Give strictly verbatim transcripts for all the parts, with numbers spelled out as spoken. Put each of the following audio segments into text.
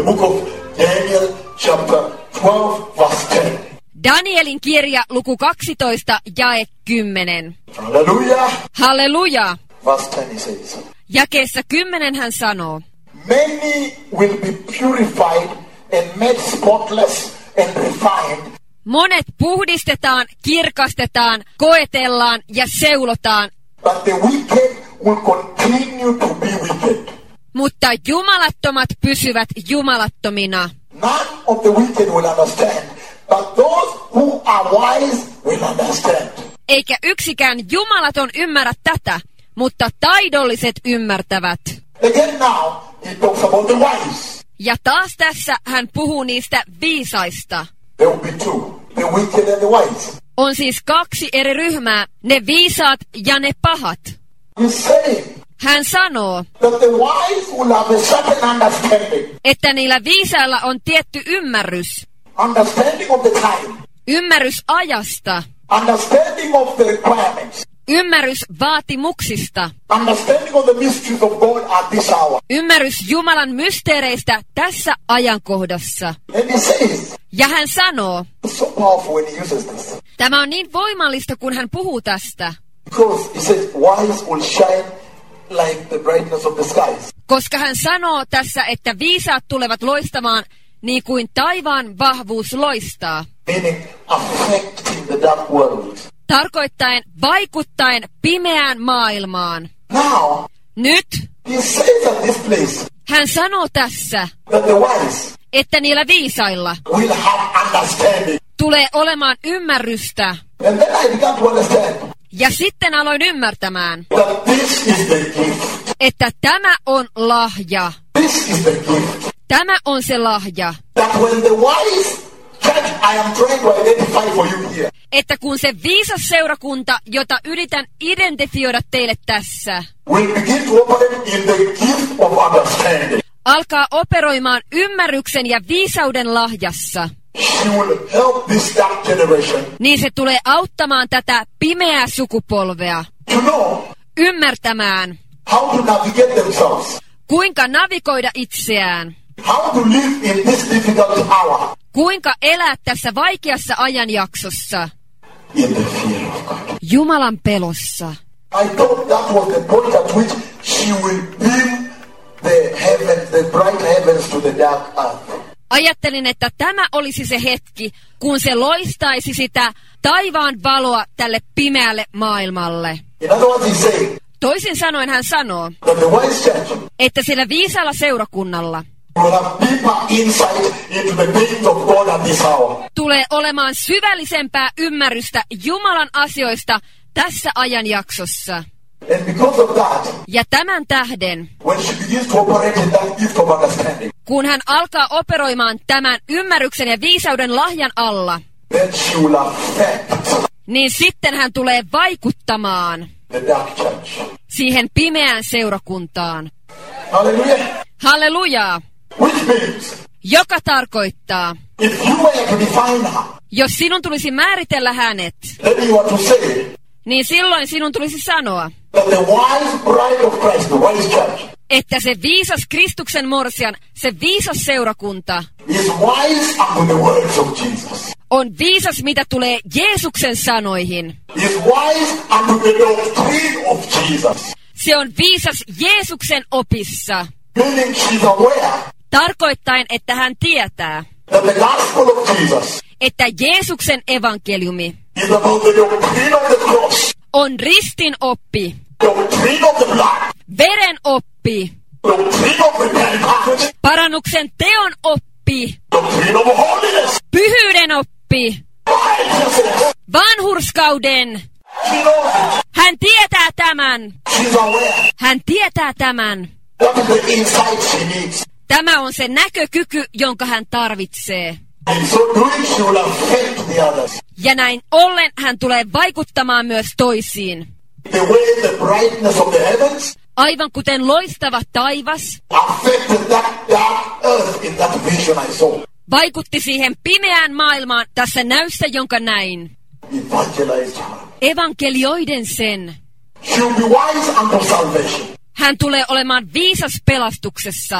book of Daniel chapter twelve verse ten. Danielin kirja luku kaksitoista jae kymmenen. Hallelujah. Halleluja. Verse ten he says. Jakeessa kymmenen hän sanoo. Many will be purified and made spotless and refined. Monet puhdistetaan, kirkastetaan, koetellaan ja seulotaan. But the wicked will continue to be wicked. Mutta jumalattomat pysyvät jumalattomina. None of the wicked will understand, but those who are wise will understand. Eikä yksikään jumalaton ymmärrä tätä, mutta taidolliset ymmärtävät. Again now, he talks about the wise. Ja taas tässä hän puhuu niistä viisaista. There will be two, the wicked and the wise. On siis kaksi eri ryhmää, ne viisaat ja ne pahat. He's saying Hän sanoo, that the wise will have a certain understanding. että niillä viisailla on tietty ymmärrys. Understanding of the time. Ymmärrys ajasta. Understanding of the requirements. Ymmärrys vaatimuksista. Understanding of the mysteries of God at this hour. Ymmärrys Jumalan mysteereistä tässä ajankohdassa. And he says, Ja hän sanoo, it's so powerful when he uses this. tämä on niin voimallista, kun hän puhuu tästä. Because he says, wise will shine like the brightness of the skies. Koska hän sanoo tässä, että viisaat tulevat loistamaan niin kuin taivaan vahvuus loistaa. Meaning affecting the dark world. Tarkoittaen vaikuttaen pimeään maailmaan. Now, Nyt he says at this place hän sanoo tässä, that the wise että niillä viisailla will have understanding. tulee olemaan ymmärrystä. And then I began to understand Ja sitten aloin ymmärtämään, that this is the gift. että tämä on lahja. This is the gift. Tämä on se lahja. That when the wise church I am trying to identify for you here. Että kun se viisas seurakunta, jota yritän identifioida teille tässä, will begin to operate in the gift of understanding. alkaa operoimaan ymmärryksen ja viisauden lahjassa, She will help this dark generation niin se tulee auttamaan tätä pimeää sukupolvea to know ymmärtämään, how to navigate themselves, kuinka navigoida itseään, how to live in this difficult hour kuinka elää tässä vaikeassa ajanjaksossa in the fear of God. Jumalan pelossa. I thought that was the point at which she will beam the heavens, the bright heavens to the dark earth. Ajattelin, että tämä olisi se hetki, kun se loistaisi sitä taivaan valoa tälle pimeälle maailmalle. In other words, he's saying Toisin sanoen hän sanoo, that the wise church että sillä viisaalla seurakunnalla will have deeper insight into the things of God at this hour. tulee olemaan syvällisempää ymmärrystä Jumalan asioista tässä ajanjaksossa. And because of that, Ja tämän tähden, when she begins to operate in that gift of understanding, kun hän alkaa operoimaan tämän ymmärryksen ja viisauden lahjan alla, then she will affect niin sitten hän tulee vaikuttamaan the dark church. siihen pimeään seurakuntaan. Hallelujah. Hallelujaa! Which means, Joka tarkoittaa, if you were to define her, jos sinun tulisi määritellä hänet, then you are to say niin silloin sinun tulisi sanoa, that the wise bride of Christ, the wise church, että se viisas Kristuksen morsian, se viisas seurakunta, is wise unto the words of Jesus. on viisas, mitä tulee Jeesuksen sanoihin. Is wise unto the doctrine of Jesus. Se on viisas Jeesuksen opissa, Meaning she's aware tarkoittaen, että hän tietää, that the gospel of Jesus että Jeesuksen evankeliumi is about the doctrine of the cross, on ristin oppi, doctrine of the blood, veren oppi, doctrine of repentance, parannuksen teon oppi, doctrine of holiness, pyhyyden oppi, righteousness. vanhurskauden. She knows it. Hän tietää tämän. She's aware. Hän tietää tämän. That is the insight she needs. Tämä on se näkökyky, jonka hän tarvitsee. And so doing, she will affect the others. Ja näin ollen hän tulee vaikuttamaan myös toisiin. The way the brightness of the heavens Aivan kuten loistava taivas affected that dark earth in that vision I saw. vaikutti siihen pimeään maailmaan tässä näyssä, jonka näin. Evangelized her. Evankelioiden sen. She will be wise unto salvation. Hän tulee olemaan viisas pelastuksessa.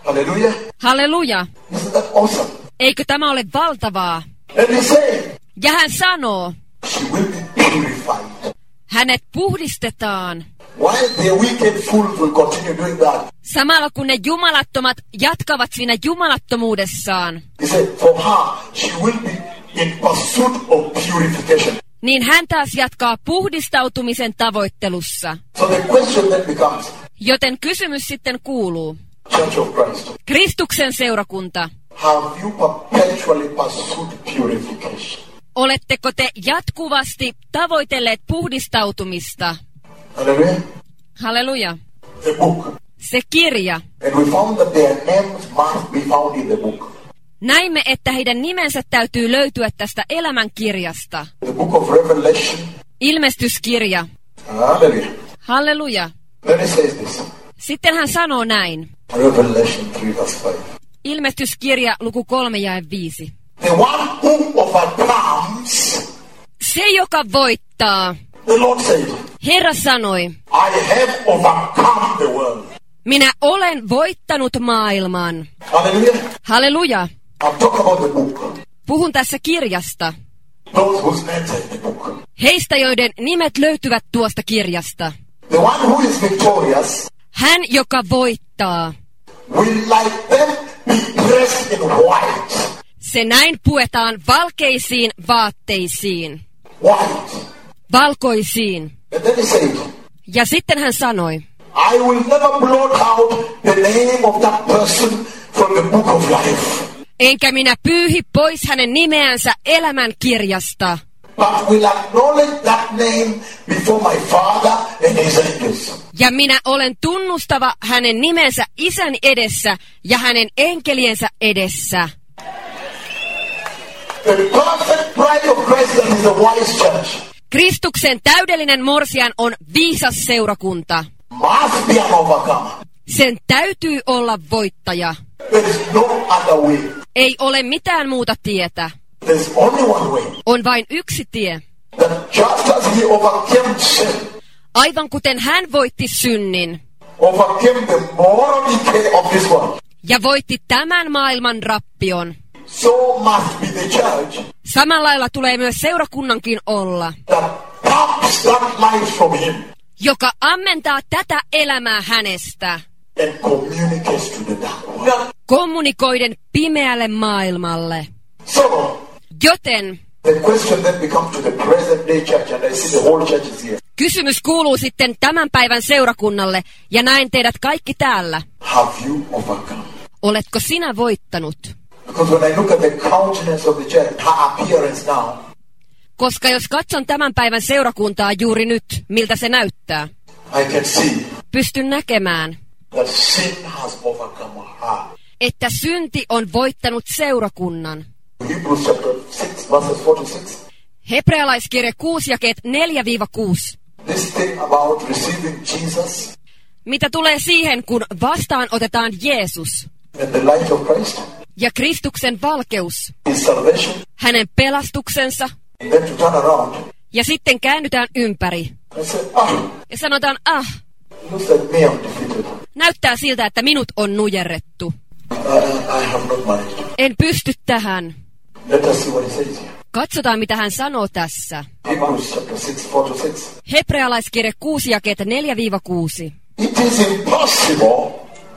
Hallelujah. Halleluja. Isn't that awesome? Eikö tämä ole valtavaa? And he said, Ja hän sanoo, she will be purified. hänet puhdistetaan. While the wicked fools will continue doing that, Samalla kun ne jumalattomat jatkavat siinä jumalattomuudessaan, he said, for her, she will be in pursuit of purification. niin hän taas jatkaa puhdistautumisen tavoittelussa. So the question then becomes, Joten kysymys sitten kuuluu, Church of Christ, Kristuksen seurakunta, have you perpetually pursued purification? oletteko te jatkuvasti tavoitelleet puhdistautumista? Hallelujah. Halleluja. The book. Se kirja. And we found that their names must be found in the book. Näimme, että heidän nimensä täytyy löytyä tästä elämänkirjasta. The book of Revelation. Ilmestyskirja. Hallelujah. Halleluja. Then it says this. Sitten hän sanoo näin. Revelation three verse five. Ilmestyskirja luku kolme jae viisi. The one who overcomes, Se, joka voittaa. the Lord said, Herra sanoi, I have overcome the world. minä olen voittanut maailman. Hallelujah. Halleluja. I'm talking about the book. Puhun tässä kirjasta. Those whose names are in the book. Heistä, joiden nimet löytyvät tuosta kirjasta. The one who is victorious Hän, joka voittaa. will like them be dressed in white. Se näin puetaan valkeisiin vaatteisiin. White. Valkoisiin. And then he said, Ja sitten hän sanoi, I will never blot out the name of that person from the book of life, enkä minä pyyhi pois hänen nimeänsä elämän kirjasta, but will acknowledge that name before my Father and his angels. ja minä olen tunnustava hänen nimensä isän edessä ja hänen enkeliensä edessä. The perfect bride of Christ is the wise church. Kristuksen täydellinen morsian on viisas seurakunta. Must be an overcomer. Sen täytyy olla voittaja. There is no other way. Ei ole mitään muuta tietä. There's only one way. On vain yksi tie. That just as he overcame sin, Aivan kuten hän voitti synnin overcame the moral decay of this world, ja voitti tämän maailman rappion, so must be the church samalla lailla tulee myös seurakunnankin olla, that taps that life from him joka ammentaa tätä elämää hänestä, and communicates to the dark world. kommunikoiden pimeälle maailmalle. So, Joten the question then becomes to the present day church, and I see the whole church is here. kysymys kuuluu sitten tämän päivän seurakunnalle, ja näen teidät kaikki täällä. Have you overcome? Oletko sinä voittanut? Because when I look at the countenance of the church, her appearance now, Koska jos katson tämän päivän seurakuntaa juuri nyt, miltä se näyttää, I can see pystyn näkemään, that sin has overcome her. että synti on voittanut seurakunnan. Hebrews chapter six, verses four to six. Hebrealaiskirje kuusi jakeet neljä kuusi. This thing about receiving Jesus Mitä tulee siihen, kun vastaan otetaan Jeesus and the light of Christ, ja Kristuksen valkeus, his salvation, hänen pelastuksensa, and then to turn around ja sitten käännytään ympäri and say, ah, ja sanotaan, ah, looks like me, I'm defeated. näyttää siltä, että minut on nujerrettu. I, I have not managed. En pysty tähän. Let us see what he says here. Katsotaan, mitä hän sanoo tässä. Hebrews chapter six, four to six. Hebrealaiskirje kuusi jakeet neljä kuusi. It is impossible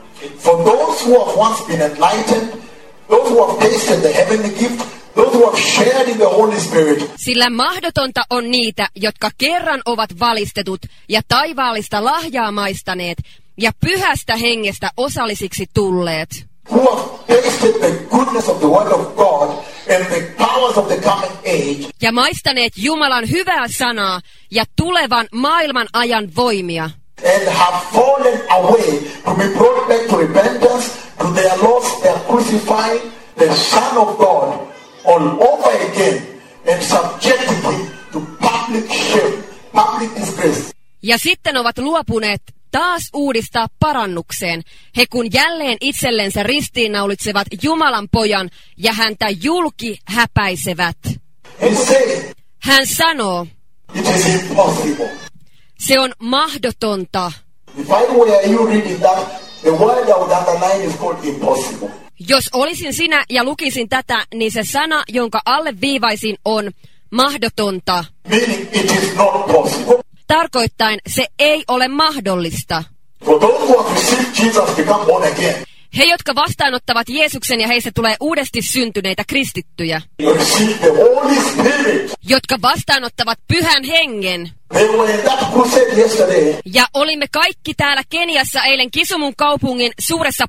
for those who have once been enlightened, those who have tasted the heavenly gift, those who have shared in the Holy Spirit, Sillä mahdotonta on niitä, jotka kerran ovat valistetut ja taivaallista lahjaa maistaneet ja pyhästä hengestä osallisiksi tulleet, who have tasted the goodness of the word of God and the powers of the coming age, ja maistaneet Jumalan hyvää sanaa ja tulevan maailman ajan voimia, and have fallen away to be brought back to repentance, to their loss, their crucifying the Son of God all over again and subjecting him to public shame, public disgrace. ja sitten ovat luopuneet taas uudistaa parannukseen, he kun jälleen itsellensä ristiinnaulitsevat Jumalan pojan ja häntä julki häpäisevät. He said, Hän sanoo, it is impossible. se on mahdotonta. If I were you reading that, the The word I would underline is called impossible. Jos olisin sinä ja lukisin tätä, niin se sana, jonka alle viivaisin, on mahdotonta. Meaning it is not possible. Tarkoittain se ei ole mahdollista. For those who have received Jesus become born again. He, jotka vastaanottavat Jeesuksen ja heistä tulee uudesti syntyneitä kristittyjä. You receive the Holy Spirit. Jotka vastaanottavat pyhän hengen. They were in that crusade yesterday. Ja olimme kaikki täällä Keniassa eilen Kisumun kaupungin suuressa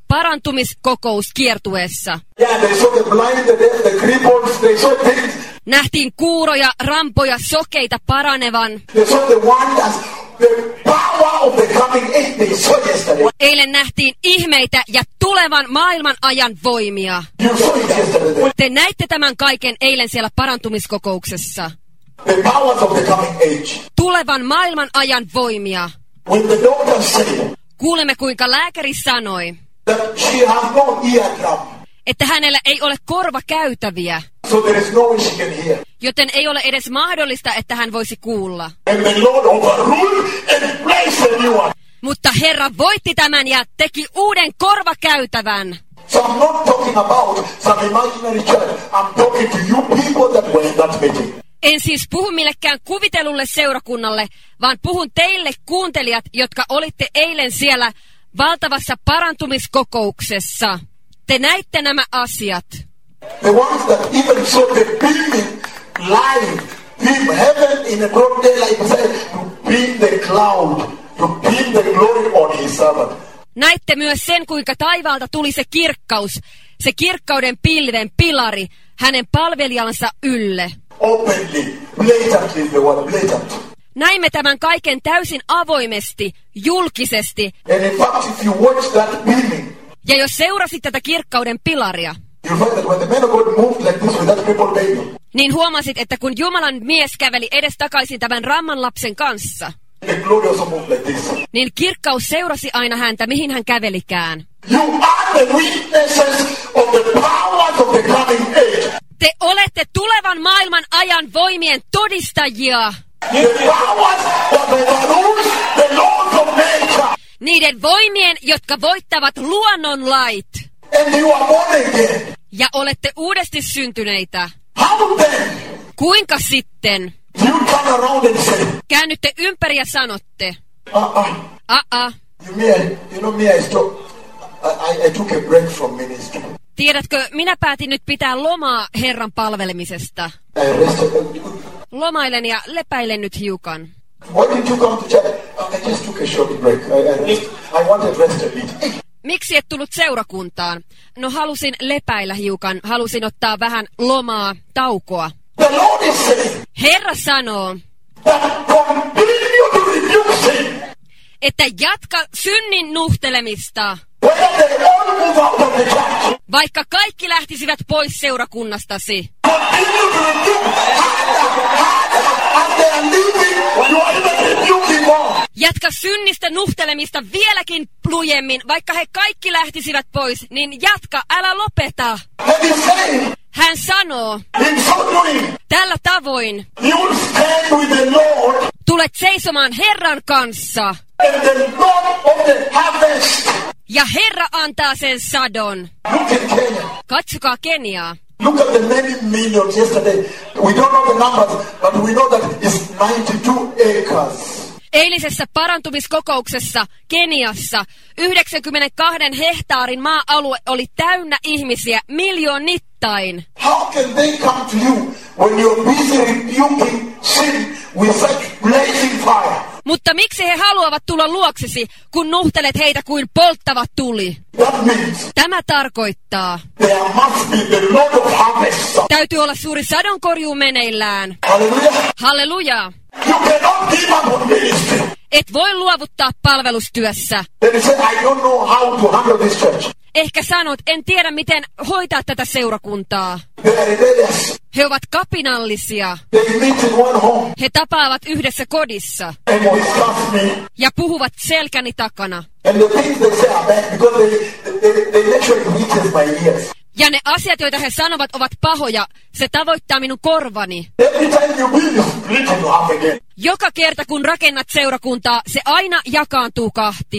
parantumiskokouskiertueessa. Yeah, they saw the blind, the deaf, the cripples, they saw things. Nähtiin kuuroja, rampoja, sokeita paranevan. They saw the wonders, the power of the coming age they saw yesterday. Eilen nähtiin ihmeitä ja tulevan maailman ajan voimia. You saw it yesterday. Te näitte tämän kaiken eilen siellä parantumiskokouksessa. The powers of the coming age. Tulevan maailman ajan voimia. When the doctor said Kuulemme, kuinka lääkäri sanoi, that she has no eardrum, että hänellä ei ole korvakäytäviä, so there is no way she can hear. joten ei ole edes mahdollista, että hän voisi kuulla. And the Lord overruled and placed a new one. Mutta Herra voitti tämän ja teki uuden korvakäytävän. So I'm not talking about some imaginary church. I'm talking to you people that were in that meeting. En siis puhu millekään kuvitelulle seurakunnalle, vaan puhun teille kuuntelijat, jotka olitte eilen siellä valtavassa parantumiskokouksessa. Te näitte nämä asiat. The ones that even saw the beaming live, beam heaven in a broad daylight, said to beam the cloud, to beam the glory on his servant. Näitte myös sen, kuinka taivaalta tuli se kirkkaus, se kirkkauden pilven pilari hänen palvelijansa ylle. Openly, blatantly, the word blatant. Näimme tämän kaiken täysin avoimesti, julkisesti. And in fact, if you watch that beaming, Ja jos seurasit tätä kirkkauden pilaria, you'll find that when the man of God moved like this with that crippled baby, niin huomasit, että kun Jumalan mies käveli edestakaisin tämän ramman lapsen kanssa, the glory also moved like this. niin kirkkaus seurasi aina häntä, mihin hän kävelikään. You are the witnesses of the powers of the coming age. Te olette tulevan maailman ajan voimien todistajia. The powers that overrule the laws of nature. Niiden voimien, jotka voittavat luonnonlait. And you are born again. Ja olette uudesti syntyneitä. How then? Kuinka sitten? You turn around and say, Käännytte ympäri ja sanotte, uh-uh. a-a, You, me, I, you know me, I, stop, I, I, I took a break from ministry. tiedätkö, minä päätin nyt pitää lomaa Herran palvelemisesta. I rested. Lomailen ja lepäilen nyt hiukan. Why didn't you come to church? Uh, I just took a short break. I, I, rest, I wanted rest a bit. Hey, Miksi et tullut seurakuntaan? No halusin lepäillä hiukan, halusin ottaa vähän lomaa, taukoa. the Lord is saying Herra sanoo, that continue to rebuke sin. että jatka synnin nuhtelemista, Whether they all move out of the church. vaikka kaikki lähtisivät pois seurakunnastasi. Continue to rebuke harder, harder. As they are leaving, you are even rebuking more. Jatka synnistä nuhtelemista vieläkin lujemmin, vaikka he kaikki lähtisivät pois, niin jatka, älä lopeta. And he's saying, Hän sanoo, in so doing, tällä tavoin you will stand with the Lord tulet seisomaan Herran kanssa, and the Lord of the harvest. ja Herra antaa sen sadon. Look at Kenya. Katsokaa Keniaa. Look at the many millions yesterday. We don't know the numbers, but we know that it's ninety-two acres. Eilisessä parantumiskokouksessa Keniassa yhdeksänkymmentäkaksi hehtaarin maa-alue oli täynnä ihmisiä miljoonittain. How can they come to you when you're busy rebuking sin with such blazing fire? Mutta miksi he haluavat tulla luoksesi, kun nuhtelet heitä kuin polttava tuli? That means Tämä tarkoittaa, there must be the Lord of harvest. täytyy olla suuri sadonkorjuu meneillään. Hallelujah. Halleluja! You cannot give up on ministry. Et voi luovuttaa palvelustyössä. Then he said, I don't know how to handle this church. Ehkä sanot, en tiedä miten hoitaa tätä seurakuntaa. They are rebellious. He ovat kapinallisia. They meet in one home He tapaavat yhdessä kodissa and discuss me. ja puhuvat selkäni takana. And the things they say are bad because they, they, they make sure it reaches my ears. Ja ne asiat, joita he sanovat, ovat pahoja. Se tavoittaa minun korvani. Every time you build, you split into half again. Joka kerta, kun rakennat seurakuntaa, se aina jakaantuu kahtia.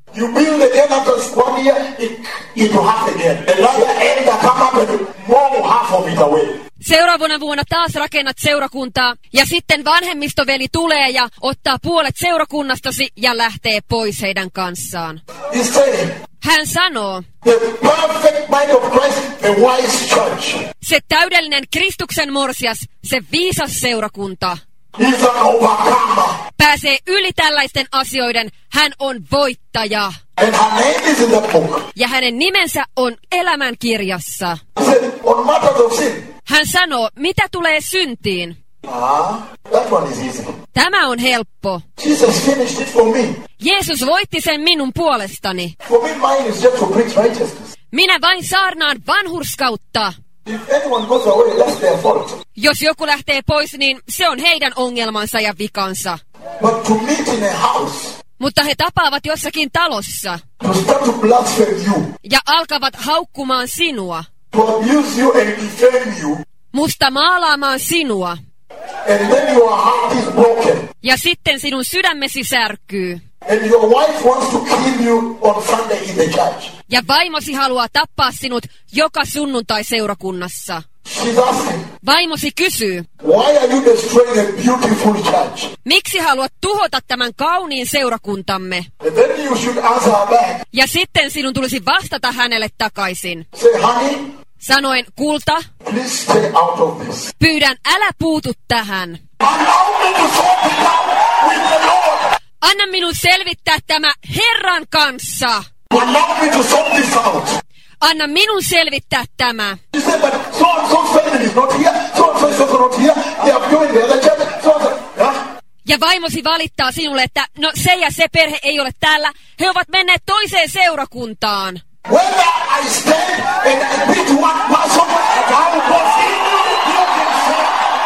You build again after one year, it, it will half again. Another elder come up and mow half of it away. Seuraavana vuonna taas rakennat seurakuntaa, ja sitten vanhemmistoveli tulee ja ottaa puolet seurakunnastasi ja lähtee pois heidän kanssaan. He's saying, Hän sanoo, the perfect mind of Christ, the wise church, se täydellinen Kristuksen morsias, se viisas seurakunta, is an overcomer. pääsee yli tällaisten asioiden, hän on voittaja. And her name is in the book. Ja hänen nimensä on elämän kirjassa. He said, on matters of sin. Hän sanoo, mitä tulee syntiin. Ah, that one is easy. Tämä on helppo. Jesus finished it for me. Jeesus voitti sen minun puolestani. For me, mine is just to preach righteousness. Minä vain saarnaan vanhurskautta. If anyone goes away, that's their fault. Jos joku lähtee pois, niin se on heidän ongelmansa ja vikansa. But to meet in a house, Mutta he tapaavat jossakin talossa to start to blaspheme you, ja alkavat haukkumaan sinua, to abuse you and defame you, musta maalaamaan sinua, and then your heart is broken, ja sitten sinun sydämesi särkyy, and your wife wants to kill you on Sunday in the church. ja vaimosi haluaa tappaa sinut joka sunnuntai seurakunnassa. She's asking, Vaimosi kysyy, why are you destroying a beautiful church? miksi haluat tuhota tämän kauniin seurakuntamme? And then you should answer her back. Ja sitten sinun tulisi vastata hänelle takaisin. Say, honey, Sanoen, kulta, please stay out of this. pyydän, älä puutu tähän. Allow me to sort it out with the Lord. Anna minun selvittää tämä Herran kanssa. Allow me to sort this out. Anna minun selvittää tämä. She said, but so and so family is not here, so and so is also not here, they have joined the other church, so and so. Yeah? Ja vaimosi valittaa sinulle, että no se ja se perhe ei ole täällä. He ovat menneet toiseen seurakuntaan. Whether I stand and I beat one person and I will go see, you can say.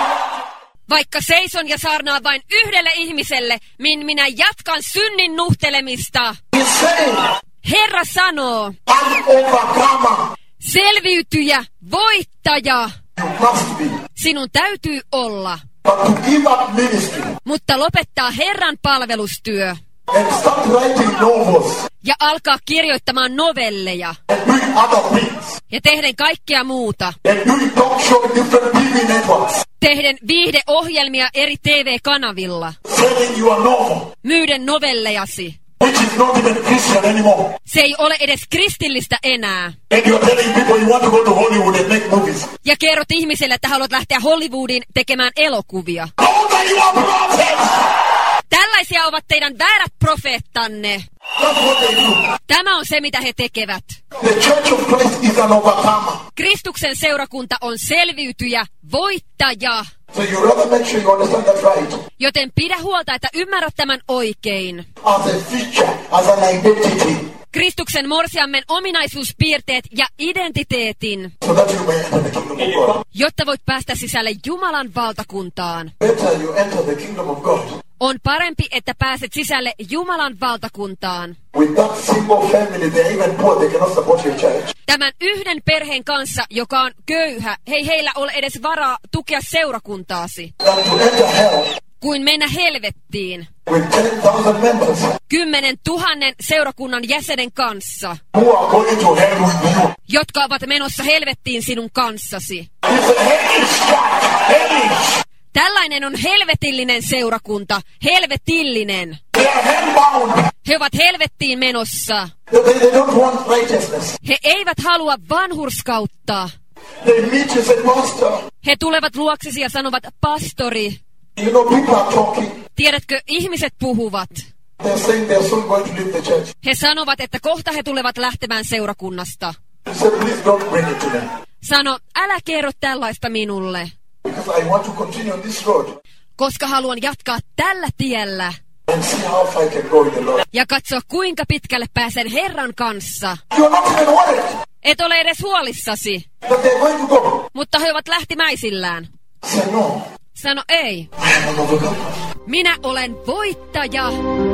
Vaikka seison ja saarnaan vain yhdelle ihmiselle, min minä jatkan synnin nuhtelemista. He's saying, Herra sanoo, an overcomer selviytyjä, voittaja, you must be. sinun täytyy olla. But to give up ministry Mutta lopettaa Herran palvelustyö and start writing novels ja alkaa kirjoittamaan novelleja and doing other things ja tehden kaikkea muuta. and doing talk show in different T V networks, Tehden viihdeohjelmia eri T V-kanavilla. selling your novel, Myyden novellejasi. which is not even Christian anymore. Se ei ole edes kristillistä enää. And you're telling people you want to go to Hollywood and make movies. Ja kerrot ihmiselle, että haluat lähteä Hollywoodiin tekemään elokuvia. Those are your prophets. Tällaisia ovat teidän väärät profeettanne. That's what they do. Tämä on se, mitä he tekevät. The Church of Christ is an overcomer. Kristuksen seurakunta on selviytyjä, voittaja. So you rather make sure you understand that right. Joten pidä huolta, että ymmärrät tämän oikein. As a feature, as an identity. Kristuksen morsiammen ominaisuuspiirteet ja identiteetin, So that you may enter the kingdom of God. jotta voit päästä sisälle Jumalan valtakuntaan. Better you enter the kingdom of God On parempi, että pääset sisälle Jumalan valtakuntaan. with that single family. They're even poor. They cannot support your church. Tämän yhden perheen kanssa, joka on köyhä, hei heillä ole edes varaa tukea seurakuntaasi, Than to enter hell kuin mennä helvettiin with ten thousand members kymmenen tuhannen seurakunnan jäsenen kanssa, who are going to hell with you. jotka ovat menossa helvettiin sinun kanssasi. It's a hellish church. Hellish. Tällainen on helvetillinen seurakunta, helvetillinen. They are hellbound. He ovat helvettiin menossa. They, they don't want righteousness. He eivät halua vanhurskautta. They meet you and say, Pastor, He tulevat luoksesi ja sanovat, pastori, you know, people are talking. tiedätkö, ihmiset puhuvat. They're saying they're soon going to leave the church. He sanovat, että kohta he tulevat lähtemään seurakunnasta. You say, please don't bring it to them. Sano, älä kerro tällaista minulle, Because I want to continue on this road koska haluan jatkaa tällä tiellä and see how far I can go in the Lord. ja katsoa, kuinka pitkälle pääsen Herran kanssa. You're not even worried Et ole edes huolissasi, that they're going to go. mutta he ovat lähtimäisillään. Say, no, Sano, ei, I am an overcomer. minä olen voittaja.